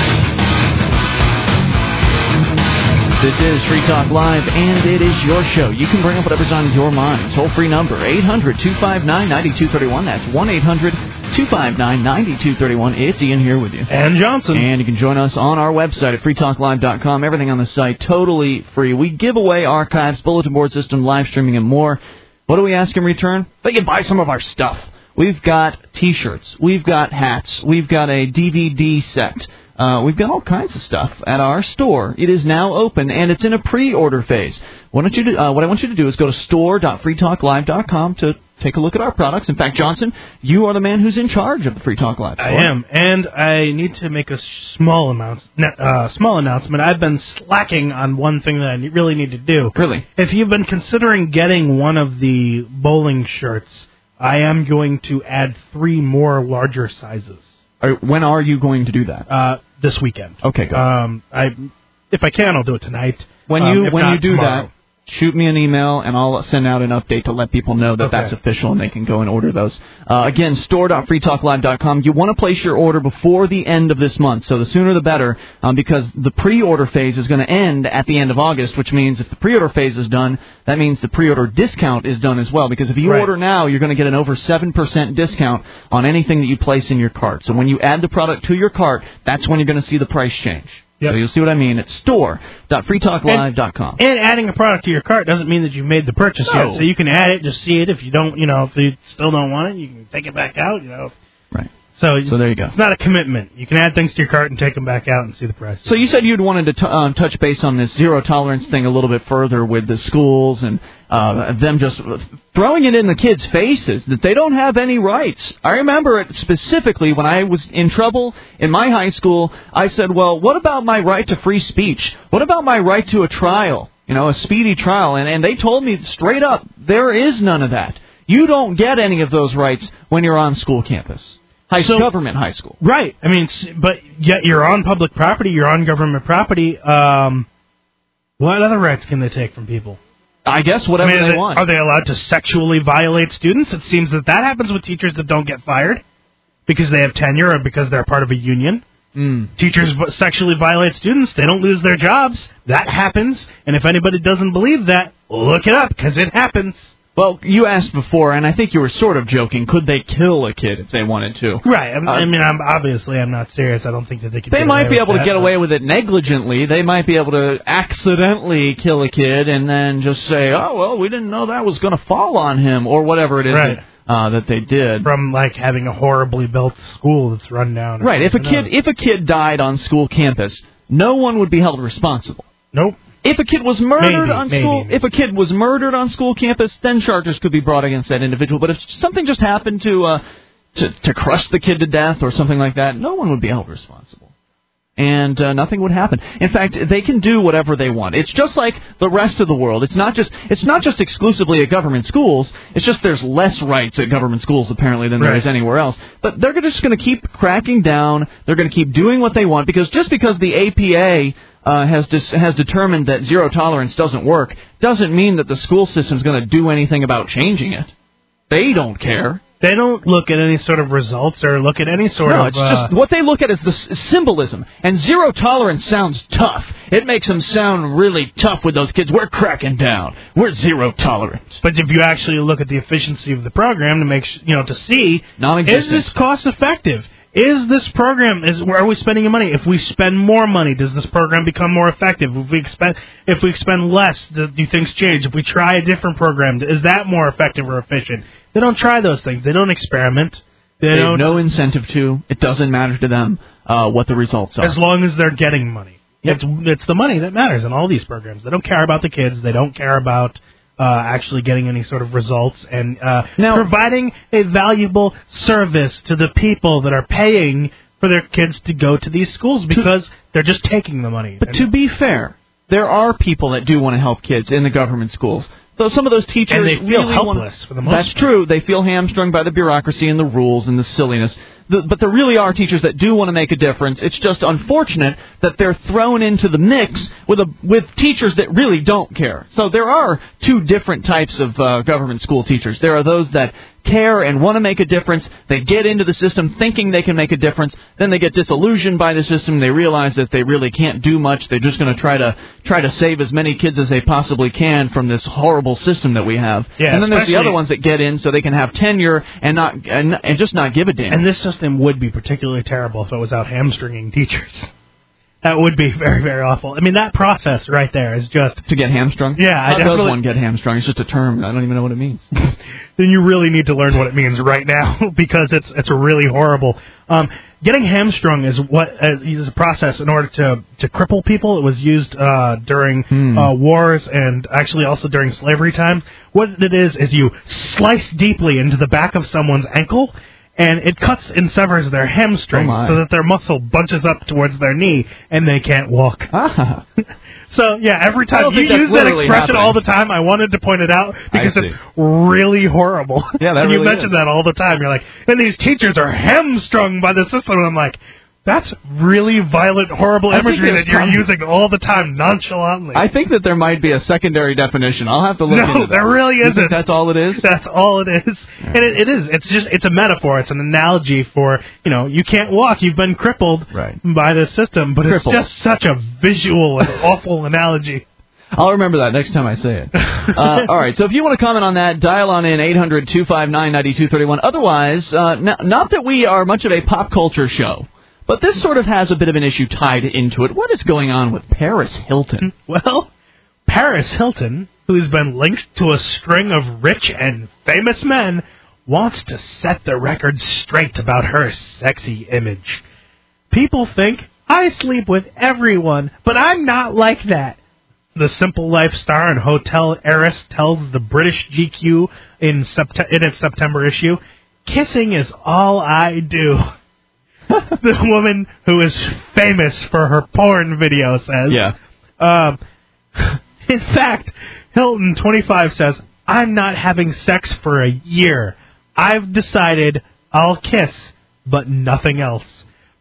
This is Free Talk Live, and it is your show. You can bring up whatever's on your mind. Toll-free number, eight hundred two five nine nine two three one. That's one eight hundred two five nine nine two three one. It's Ian here with you. And Johnson. And you can join us on our website at free talk live dot com. Everything on the site totally free. We give away archives, bulletin board system, live streaming, and more. What do we ask in return? They can buy some of our stuff. We've got T-shirts. We've got hats. We've got a D V D set. Uh, we've got all kinds of stuff at our store. It is now open, and it's in a pre-order phase. What, don't you do, uh, what I want you to do is go to store dot free talk live dot com to take a look at our products. In fact, Johnson, you are the man who's in charge of the Free Talk Live store. I am, and I need to make a small amount, uh, small announcement. I've been slacking on one thing that I really need to do. Really? If you've been considering getting one of the bowling shirts, I am going to add three more larger sizes. Are, when are you going to do that? Uh, this weekend. Okay, good. Um, I, if I can, I'll do it tonight. When um, you when you do tomorrow. that, shoot me an email, and I'll send out an update to let people know that okay. that's official, and they can go and order those. Uh, again, store dot free talk live dot com. You want to place your order before the end of this month, so the sooner the better, um, because the pre-order phase is going to end at the end of August, which means if the pre-order phase is done, that means the pre-order discount is done as well, because if you right. order now, you're going to get an over seven percent discount on anything that you place in your cart. So when you add the product to your cart, that's when you're going to see the price change. Yep. So you'll see what I mean. It's store dot free talk live dot com. And, and adding a product to your cart doesn't mean that you've made the purchase no. yet. So you can add it, just see it. If you don't, you know, if you still don't want it, you can take it back out, you know. Right. So, so there you go. It's not a commitment. You can add things to your cart and take them back out and see the price. So you said you'd wanted to t- um, touch base on this zero tolerance thing a little bit further with the schools and uh, them just throwing it in the kids' faces that they don't have any rights. I remember it specifically when I was in trouble in my high school. I said, well, what about my right to free speech? What about my right to a trial, you know, a speedy trial? And, and they told me straight up, there is none of that. You don't get any of those rights when you're on school campus. High so, government high school. Right. I mean, but yet you're on public property, you're on government property. Um, What other rights can they take from people? I guess whatever I mean, they are they, want. Are they allowed to sexually violate students? It seems that that happens with teachers that don't get fired because they have tenure or because they're part of a union. Mm. Teachers sexually violate students. They don't lose their jobs. That happens. And if anybody doesn't believe that, look it up because it happens. Well, you asked before, and I think you were sort of joking. Could they kill a kid if they wanted to? Right. I, Uh, I mean, I'm, obviously, I'm not serious. I don't think that they could. They get might away be with able that, to get but- away with it negligently. They might be able to accidentally kill a kid and then just say, oh, well, we didn't know that was going to fall on him, or whatever it is Right. that, uh, that they did. From, like, having a horribly built school that's run down. or Right. If a something kid else. if a kid died on school campus, no one would be held responsible. Nope. If a kid was murdered Maybe, on maybe, school, maybe. if a kid was murdered on school campus, then charges could be brought against that individual. But if something just happened to uh, to, to crush the kid to death or something like that, no one would be held responsible, and uh, nothing would happen. In fact, they can do whatever they want. It's just like the rest of the world. It's not just it's not just exclusively at government schools. It's just there's less rights at government schools apparently than there Right. is anywhere else. But they're just going to keep cracking down. They're going to keep doing what they want because just because the A P A uh, has dis- has determined that zero tolerance doesn't work doesn't mean that the school system is going to do anything about changing it. They don't care. They don't look at any sort of results or look at any sort no, of... it's uh, just what they look at is the s- symbolism. And zero tolerance sounds tough. It makes them sound really tough with those kids. We're cracking down. We're zero tolerance. But if you actually look at the efficiency of the program to make sh- you know to see, is Non-existent. this cost effective? Is this program is where are we spending the money? If we spend more money, does this program become more effective? If we expend if we expend less, do, do things change? If we try a different program, is that more effective or efficient? They don't try those things. They don't experiment. They, They have don't. no incentive to. It doesn't matter to them uh, what the results are. As long as they're getting money. It's it's the money that matters in all these programs. They don't care about the kids. They don't care about uh, actually getting any sort of results and uh, Now- providing a valuable service to the people that are paying for their kids to go to these schools because they're just taking the money. But to be fair, there are people that do want to help kids in the government schools. Though some of those teachers And they feel really helpless want, for the most That's true. They feel hamstrung by the bureaucracy and the rules and the silliness. The, but there really are teachers that do want to make a difference. It's just unfortunate that they're thrown into the mix with a with teachers that really don't care. So there are two different types of uh, government school teachers. There are those that care and want to make a difference. They get into the system thinking they can make a difference. Then they get disillusioned by the system. They realize that they really can't do much. They're just going to try to try to save as many kids as they possibly can from this horrible system that we have. Yeah, and then there's the especially- other ones that get in so they can have tenure and not and, and just not give a damn. And this system would be particularly terrible if it was out hamstringing teachers. That would be very, very awful. I mean, that process right there is just... To get hamstrung? Yeah, I How does definitely... one get hamstrung? It's just a term. I don't even know what it means. Then you really need to learn what it means right now because it's it's really horrible. Um, getting hamstrung is what uh, is a process in order to, to cripple people. It was used uh, during Hmm. uh, wars and actually also during slavery times. What it is is you slice deeply into the back of someone's ankle, and it cuts and severs their hamstrings Oh, my. so that their muscle bunches up towards their knee and they can't walk. Ah. So, yeah, every I time don't you think that's use that literally expression happening. all the time, I wanted to point it out because see. it's really horrible. Yeah, that and you really mention is. that all the time. You're like, and these teachers are hamstrung by the system. And I'm like, that's really violent, horrible I think imagery there's that you're probably- using all the time nonchalantly. I think that there might be a secondary definition. I'll have to look no, into that. there really You isn't. think that's all it is? That's all it is. And it, it is. It's just, it's a metaphor. It's an analogy for, you know, you can't walk. You've been crippled Right. by the system. But Crippled. it's just such a visual and awful analogy. I'll remember that next time I say it. Uh, all right, so if you want to comment on that, dial on in eight hundred two five nine nine two three one. Otherwise, uh, n- not that we are much of a pop culture show, but this sort of has a bit of an issue tied into it. What is going on with Paris Hilton? Well, Paris Hilton, who's been linked to a string of rich and famous men, wants to set the record straight about her sexy image. People think, I sleep with everyone, but I'm not like that. The Simple Life star and hotel heiress tells the British G Q in, sept- in its September issue, kissing is all I do. The woman who is famous for her porn video says. Yeah. Um, in fact, Hilton, twenty-five, says, I'm not having sex for a year. I've decided I'll kiss, but nothing else.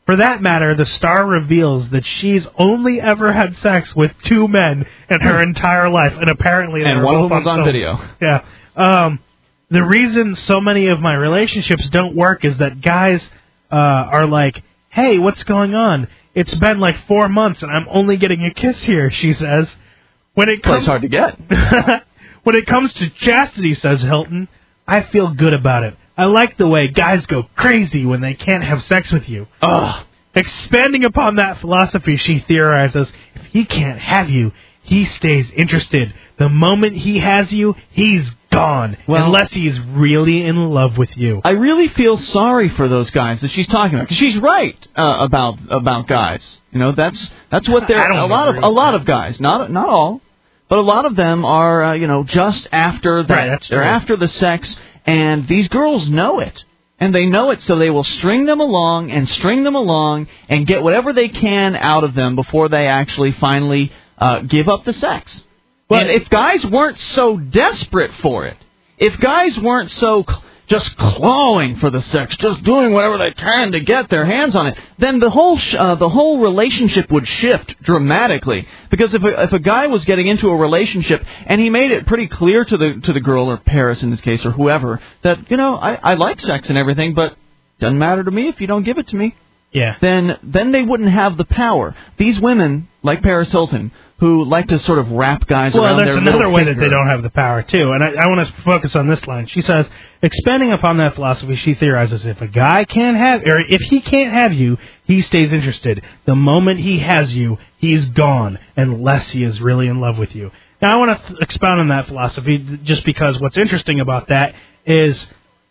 For that matter, the star reveals that she's only ever had sex with two men in her entire life, and apparently they and were one of both them was on film. video. Yeah. Um, the reason so many of my relationships don't work is that guys uh, are like, hey, what's going on? It's been like four months, and I'm only getting a kiss here, she says. When it comes, It's hard to get. When it comes to chastity, says Hilton, I feel good about it. I like the way guys go crazy when they can't have sex with you. Ugh. Expanding upon that philosophy, she theorizes, if he can't have you, he stays interested. The moment he has you, he's gone, well, unless he's really in love with you. I really feel sorry for those guys that she's talking about, because she's right uh, about about guys. You know, that's that's what they're a lot of a lot of guys, not not all, but a lot of them are uh, you know just after that. Right, that's they're true. after the sex. And these girls know it. And they know it, so they will string them along and string them along and get whatever they can out of them before they actually finally uh, give up the sex. Well, and if guys weren't so desperate for it, if guys weren't so cl- just clawing for the sex, just doing whatever they can to get their hands on it, then the whole sh- uh, the whole relationship would shift dramatically. Because if a, if a guy was getting into a relationship and he made it pretty clear to the to the girl, or Paris in this case, or whoever, that, you know, I, I like sex and everything, but doesn't matter to me if you don't give it to me. Yeah. Then then they wouldn't have the power. These women, like Paris Hilton, who like to sort of wrap guys well, around their there's little another way finger. that they don't have the power, too. And I, I want to focus on this line. She says, expanding upon that philosophy, she theorizes, if a guy can't have, or if he can't have you, he stays interested. The moment he has you, he's gone, unless he is really in love with you. Now, I want to th- expound on that philosophy, just because what's interesting about that is,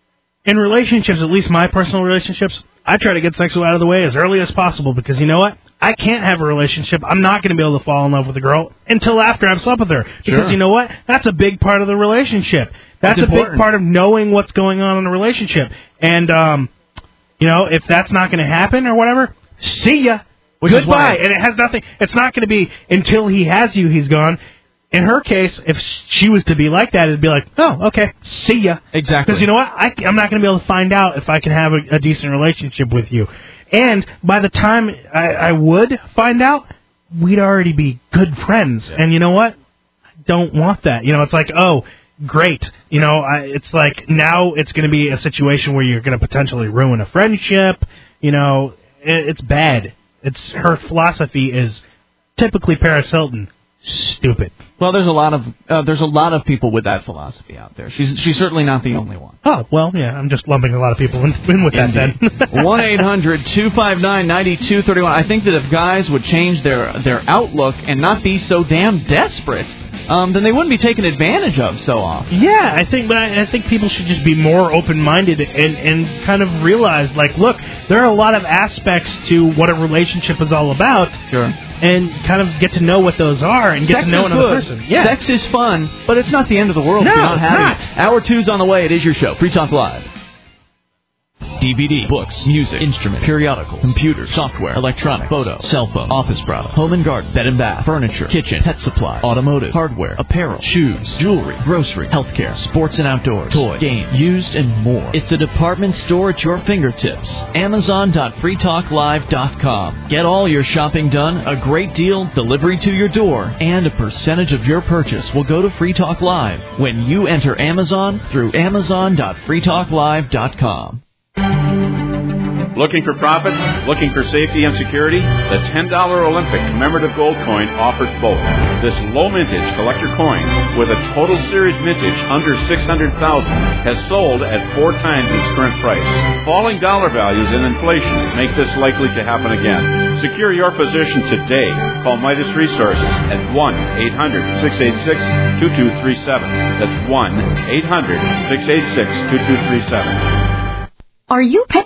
in relationships, at least my personal relationships, I try to get sex out of the way as early as possible, because you know what? I can't have a relationship. I'm not going to be able to fall in love with a girl until after I've slept with her. Because Sure. you know what? That's a big part of the relationship. That's It's a big important. part of knowing what's going on in a relationship. And, um, you know, if that's not going to happen or whatever, see ya. Which is Goodbye. why- And it has nothing. It's not going to be until he has you, he's gone. In her case, if she was to be like that, it'd be like, oh, okay, see ya. Exactly. Because you know what? I, I'm not going to be able to find out if I can have a, a decent relationship with you. And by the time I, I would find out, we'd already be good friends. And you know what? I don't want that. You know, it's like, oh, great. You know, I, it's like now it's going to be a situation where you're going to potentially ruin a friendship. You know, it, it's bad. It's her philosophy is typically Paris Hilton. Stupid. Well, there's a lot of uh, there's a lot of people with that philosophy out there. She's she's certainly not the only one. Oh, well, yeah, I'm just lumping a lot of people in, in with that then. one eight hundred two five nine nine two three one. I think that if guys would change their their outlook and not be so damn desperate, um, then they wouldn't be taken advantage of so often. Yeah, I think, but I, I think people should just be more open-minded and, and kind of realize, like, look, there are a lot of aspects to what a relationship is all about. Sure. And kind of get to know what those are and get Sex to know is another good. person. Yeah. Sex is fun, but it's not the end of the world No, if you're not it's having not. it. Hour two's on the way. It is your show. Free Talk Live. D V D, books, music, instruments, periodicals, computers, software, electronic, photo, cell phone, office product, home and garden, bed and bath, furniture, kitchen, pet supply, automotive, hardware, apparel, shoes, jewelry, grocery, healthcare, sports and outdoors, toys, games, used, and more. It's a department store at your fingertips. Amazon dot free talk live dot com. Get all your shopping done, a great deal, delivery to your door, and a percentage of your purchase will go to Free Talk Live when you enter Amazon through Amazon dot free talk live dot com. Looking for profits? Looking for safety and security? The ten dollar Olympic commemorative gold coin offers both. This low mintage collector coin with a total series mintage under six hundred thousand has sold at four times its current price. Falling dollar values and inflation make this likely to happen again. Secure your position today. Call Midas Resources at one eight hundred six eight six two two three seven. That's one eight hundred six eight six two two three seven. Are you